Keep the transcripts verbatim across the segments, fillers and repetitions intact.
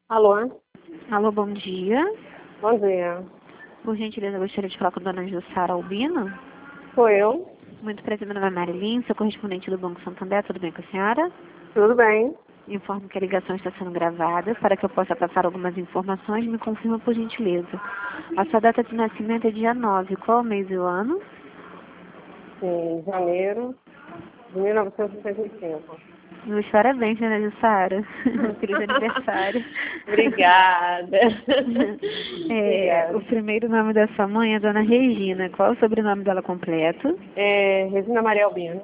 Alô? Alô, bom dia. Bom dia. Por gentileza, eu gostaria de falar com a dona Jussara Albino. Sou eu? Muito prazer, meu nome é Marilyn, sou correspondente do Banco Santander. Tudo bem com a senhora? Tudo bem. Informo que a ligação está sendo gravada. Para que eu possa passar algumas informações, me confirma por gentileza. A sua data de nascimento é dia nove. Qual o mês e o ano? Em janeiro de mil novecentos e sessenta e cinco. Meus parabéns, dona Jussara. Feliz aniversário. Obrigada. É, o Obrigada. primeiro nome da sua mãe é dona Regina. Qual é o sobrenome dela completo? É, Regina Maria Albino.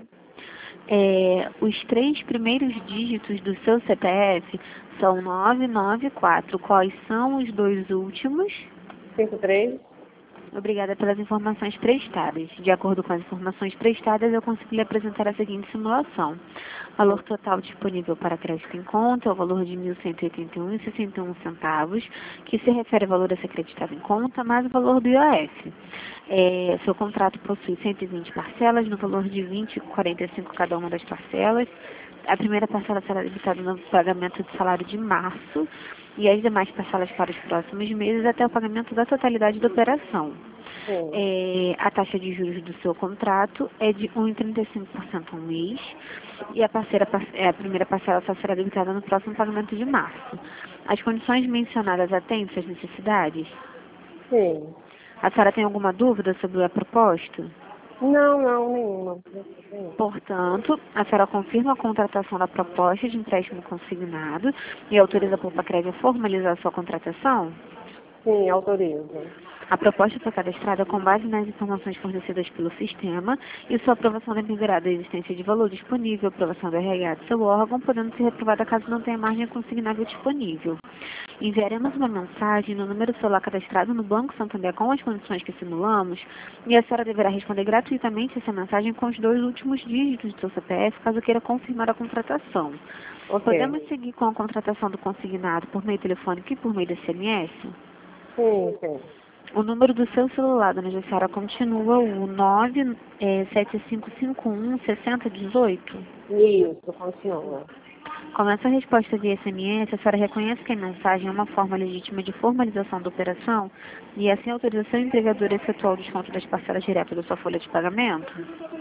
É, os três primeiros dígitos do seu C P F são nove nove quatro. Quais são os dois últimos? cinco três. Obrigada pelas informações prestadas. De acordo com as informações prestadas, eu consegui lhe apresentar a seguinte simulação. Valor total disponível para crédito em conta é o valor de mil cento e oitenta e um reais e sessenta e um centavos, que se refere ao valor a ser creditado em conta, mais o valor do I O F. É, seu contrato possui cento e vinte parcelas, no valor de vinte vírgula quarenta e cinco cada uma das parcelas. A primeira parcela será debitada no pagamento de salário de março e as demais parcelas para os próximos meses até o pagamento da totalidade da operação. Sim. É, a taxa de juros do seu contrato é de um vírgula trinta e cinco por cento ao mês e a, parceira, é, a primeira parcela só será debitada no próximo pagamento de março. As condições mencionadas atendem suas necessidades? Sim. A senhora tem alguma dúvida sobre a proposta? Não, não, nenhuma. Sim, Portanto, a senhora confirma a contratação da proposta de empréstimo consignado e autoriza a Poupa-Crédito a formalizar a sua contratação? Sim, autorizo. A proposta foi cadastrada com base nas informações fornecidas pelo sistema e sua aprovação dependerá da existência de valor disponível, aprovação do R H do seu órgão, podendo ser reprovada caso não tenha margem consignável disponível. Enviaremos uma mensagem no número celular cadastrado no Banco Santander com as condições que simulamos e a senhora deverá responder gratuitamente essa mensagem com os dois últimos dígitos do seu C P F, caso queira confirmar a contratação. Ok. Podemos seguir com a contratação do consignado por meio telefônico e por meio de S M S? Sim, sim. O número do seu celular, dona Jussara, continua o nove sete cinco cinco um seis zero um oito? Isso, continua. Com essa resposta via S M S, a senhora reconhece que a mensagem é uma forma legítima de formalização da operação e assim autoriza seu empregador a efetuar o desconto das parcelas diretas da sua folha de pagamento?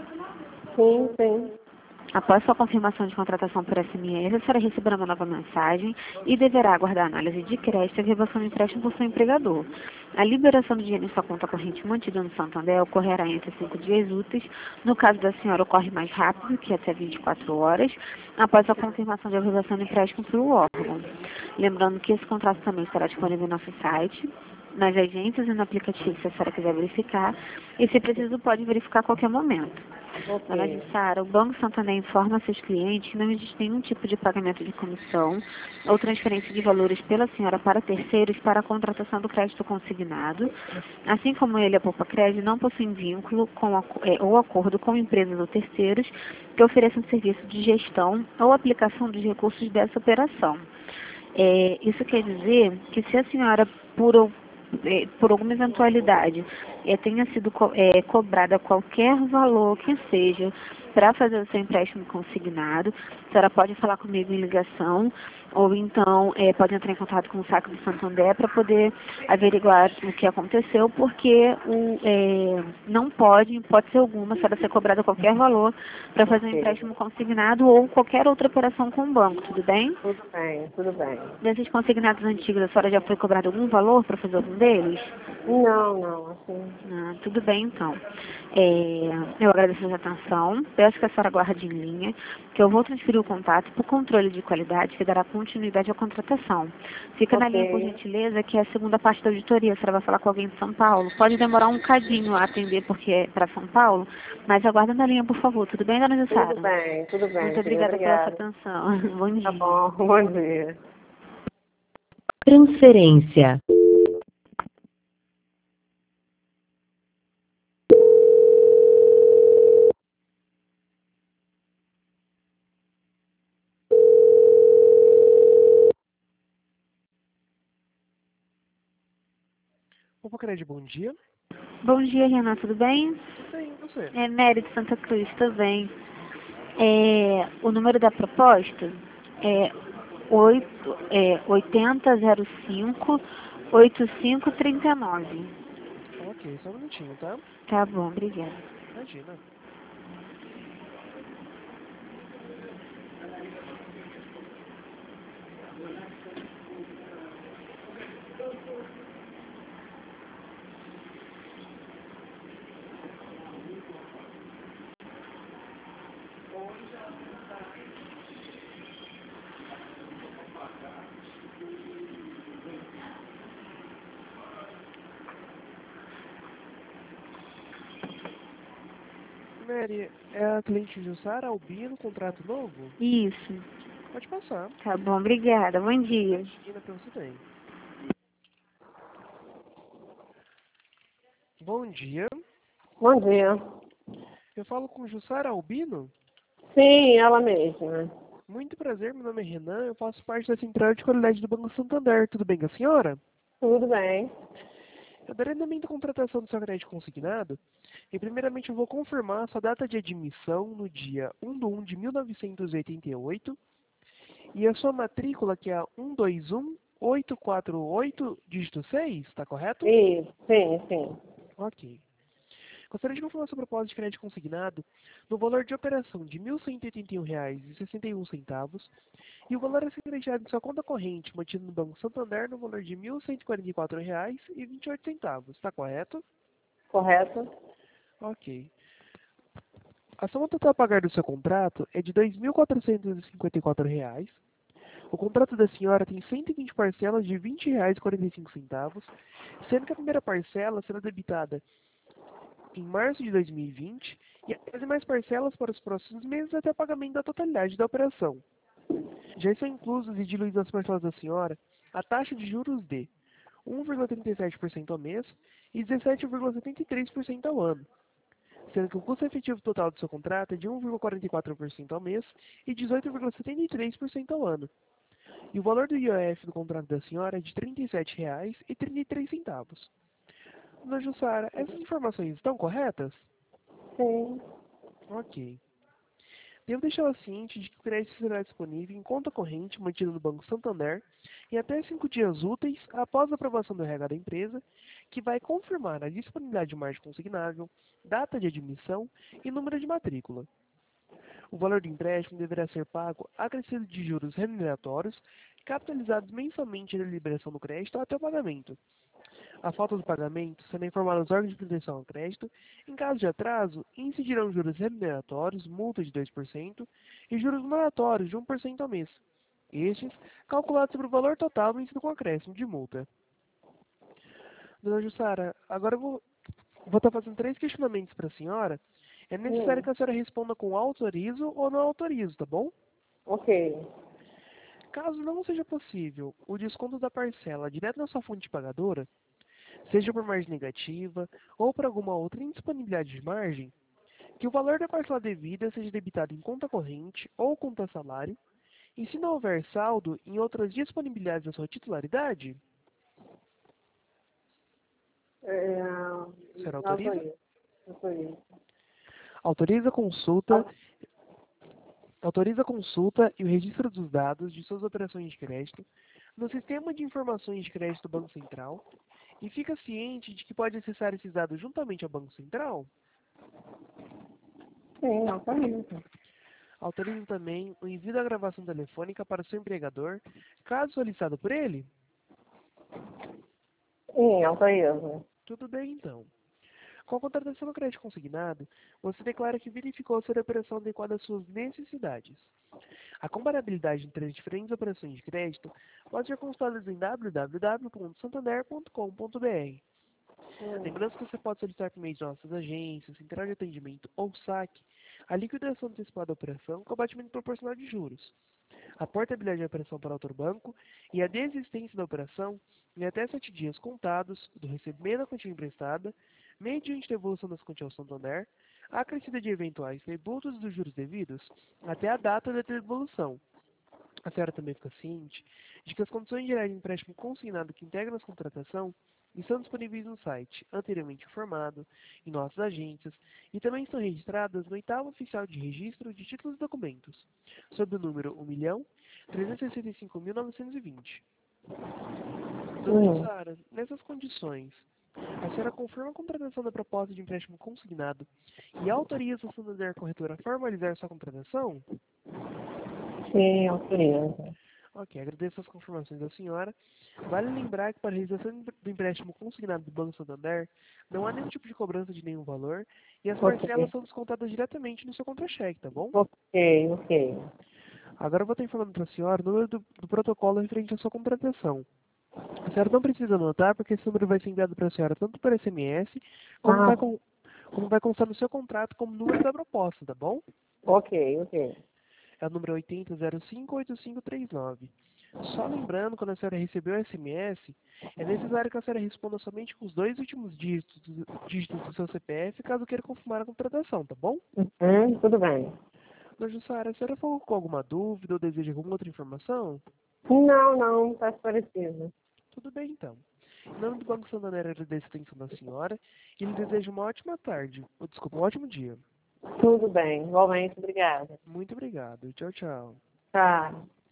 Sim, sim. Após sua confirmação de contratação por S M S, a senhora receberá uma nova mensagem e deverá aguardar a análise de crédito e a reversão do empréstimo por seu empregador. A liberação do dinheiro em sua conta corrente mantida no Santander ocorrerá entre cinco dias úteis. No caso da senhora, ocorre mais rápido, que é até vinte e quatro horas, após a confirmação de reversão do empréstimo pelo órgão. Lembrando que esse contrato também estará disponível no nosso site, nas agências e no aplicativo, se a senhora quiser verificar, e se preciso pode verificar a qualquer momento. Dona Ok. Jussara, o Banco Santander informa a seus clientes que não existe nenhum tipo de pagamento de comissão ou transferência de valores pela senhora para terceiros para a contratação do crédito consignado, assim como ele, a Poupa Crédito, não possui vínculo com, é, ou acordo com empresas ou terceiros que ofereçam serviço de gestão ou aplicação dos recursos dessa operação. É, isso quer dizer que se a senhora, por é, por alguma eventualidade, é, tenha sido co é, cobrada qualquer valor que seja para fazer o seu empréstimo consignado, a senhora pode falar comigo em ligação, ou então é, pode entrar em contato com o Saco do Santander para poder averiguar o que aconteceu, porque o, é, não pode, em hipótese alguma, a senhora ser cobrada qualquer valor para fazer um Ok. empréstimo consignado ou qualquer outra operação com o banco, tudo bem? Tudo bem, tudo bem. Desses consignados antigos, a senhora já foi cobrada algum valor para fazer algum deles? Não, não, assim. Ah, tudo bem, então. É, eu agradeço a sua atenção, peço que a senhora guarde em linha, que eu vou transferir o contato para o controle de qualidade, que dará continuidade à contratação. Fica na linha, por Ok. gentileza, que é a segunda parte da auditoria. A senhora vai falar com alguém de São Paulo. Pode demorar um cadinho a atender, porque é para São Paulo, mas aguarda na linha, por favor. Tudo bem, dona Tudo Jussara? bem, tudo bem, Muito querida. obrigada pela sua Obrigada. atenção. Bom Tá dia. bom, bom dia. Transferência. Opa, Cred, bom dia. Bom dia, Renan, tudo bem? Tudo bem, e você? É Mary de Santa Cruz, tudo bem. É, o número da proposta é oito, é, oitenta zero cinco oitenta e cinco trinta e nove. Ok, só um minutinho, tá? Tá bom, obrigada. Imagina. Mary, é a cliente Jussara Albino, contrato novo? Isso. Pode passar. Tá bom, obrigada. Bom dia. Imagina pra você também. Bom dia. Bom dia. Eu falo com Jussara Albino? Sim, ela mesma. Muito prazer, meu nome é Renan, eu faço parte da Central de Qualidade do Banco Santander. Tudo bem com a senhora? Tudo bem. Eu darei andamento à contratação do seu crédito consignado e primeiramente eu vou confirmar a sua data de admissão no dia um de um de mil novecentos e oitenta e oito e a sua matrícula, que é a um dois um oito quatro oito, dígito seis, está correto? Isso, sim, sim. Ok. Gostaria de confirmar seu propósito de crédito consignado no valor de operação de mil cento e oitenta e um reais e sessenta e um centavos e o valor a ser crediado em sua conta corrente mantido no Banco Santander no valor de mil cento e quarenta e quatro reais e vinte e oito centavos. Está correto? Correto? Ok. A soma total a pagar do seu contrato é de dois mil quatrocentos e cinquenta e quatro reais. O contrato da senhora tem cento e vinte parcelas de vinte reais e quarenta e cinco centavos, sendo que a primeira parcela será debitada em março de dois mil e vinte e as demais parcelas para os próximos meses até o pagamento da totalidade da operação. Já estão inclusos e diluídos nas parcelas da senhora a taxa de juros de um vírgula trinta e sete por cento ao mês e dezessete vírgula setenta e três por cento ao ano, sendo que o custo efetivo total do seu contrato é de um vírgula quarenta e quatro por cento ao mês e dezoito vírgula setenta e três por cento ao ano. E o valor do I O F do contrato da senhora é de trinta e sete reais e trinta e três centavos. Dona Jussara, essas informações estão corretas? Sim. Ok. Devo deixá-la ciente de que o crédito será disponível em conta corrente mantida no Banco Santander em até cinco dias úteis após a aprovação do R H da empresa, que vai confirmar a disponibilidade de margem consignável, data de admissão e número de matrícula. O valor do empréstimo deverá ser pago acrescido de juros remuneratórios, capitalizados mensalmente na liberação do crédito até o pagamento. A falta do pagamento será informada aos órgãos de proteção ao crédito. Em caso de atraso, incidirão juros remuneratórios, multa de dois por cento e juros moratórios de um por cento ao mês. Estes, calculados sobre o valor total vencido com acréscimo de multa. Dona Jussara, agora eu vou vou estar fazendo três questionamentos para a senhora. É necessário Hum. que a senhora responda com autorizo ou não autorizo, tá bom? Ok. Caso não seja possível o desconto da parcela direto na sua fonte pagadora, seja por margem negativa ou por alguma outra indisponibilidade de margem, que o valor da parcela devida seja debitado em conta corrente ou conta salário, e se não houver saldo em outras disponibilidades da sua titularidade, É, a senhora autoriza? autorizo. Autorizo. Autoriza a consulta, autoriza a consulta e o registro dos dados de suas operações de crédito no Sistema de Informações de Crédito do Banco Central e fica ciente de que pode acessar esses dados juntamente ao Banco Central. Sim, autorizo. Autoriza também o envio da gravação telefônica para o seu empregador, caso solicitado por ele? Sim, autorizo. Tudo bem, então. Com a contratação do crédito consignado, você declara que verificou ser a operação adequada às suas necessidades. A comparabilidade entre as diferentes operações de crédito pode ser consultada em w w w ponto santander ponto com ponto b r. Hum. Lembrando que você pode solicitar por meio de nossas agências, central de atendimento ou saque, a liquidação antecipada da operação com abatimento proporcional de juros, a portabilidade da operação para outro banco e a desistência da operação em até sete dias contados do recebimento da quantia emprestada, mediante devolução das quantias ao Santander, a acrescida de eventuais tributos dos juros devidos até a data da devolução, A senhora também fica ciente de que as condições gerais de empréstimo consignado que integram as contratação estão disponíveis no site, anteriormente informado, em nossas agências, e também estão registradas no oitavo oficial de registro de títulos e documentos, sob o número um milhão trezentos e sessenta e cinco mil novecentos e vinte. Dona Hum. Jussara, nessas condições, a senhora confirma a contratação da proposta de empréstimo consignado e autoriza o Santander Corretora a formalizar sua contratação? Sim, autoriza. Ok, agradeço as confirmações da senhora. Vale lembrar que para a realização do empréstimo consignado do Banco Santander, não há nenhum tipo de cobrança de nenhum valor e as Ok. parcelas são descontadas diretamente no seu contra-cheque, tá bom? Ok, ok. Agora eu vou estar informando para a senhora o número do, do protocolo referente à sua contratação. A senhora não precisa anotar, porque esse número vai ser enviado para a senhora tanto por S M S, como vai, Ah, com, como vai constar no seu contrato como número da proposta, tá bom? ok, ok. É o número oitenta zero cinco oito cinco três nove. Só lembrando, quando a senhora recebeu o S M S, é necessário que a senhora responda somente com os dois últimos dígitos, dígitos do seu C P F, caso queira confirmar a contratação, tá bom? Uhum, tudo bem. Dona Jussara, a senhora ficou com alguma dúvida ou deseja alguma outra informação? Não, não, está esclarecido. Tudo bem, então. Em nome do Banco Santander, agradeço a atenção da senhora e lhe desejo uma ótima tarde. Ou, desculpa, um ótimo dia. Tudo bem, igualmente, obrigada. Muito obrigado. Tchau, tchau. Tá.